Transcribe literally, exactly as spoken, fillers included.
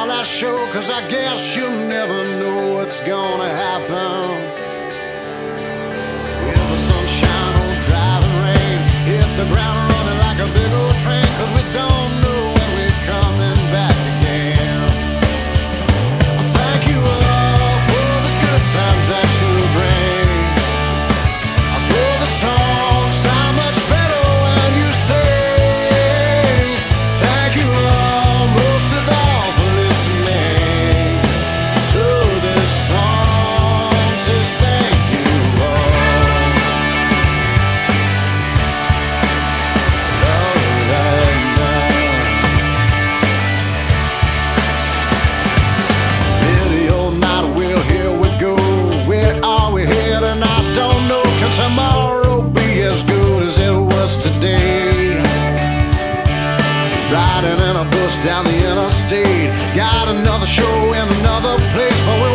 our last show, cause I guess you'll never know what's gonna happen. With the sunshine or driving rain, hit the ground running like a big old train, cause we don't know when we're coming back again. Thank you all for the good times that you bring, for the songs sound much better when you sing. Thank you all, most of all, for listening. So this song says thank you all. Lord, I know. Video night, well, here we go. Where are we heading? I don't know. Can tomorrow be as good as it was today? Riding in a bus down the interstate, got another show in another place, but we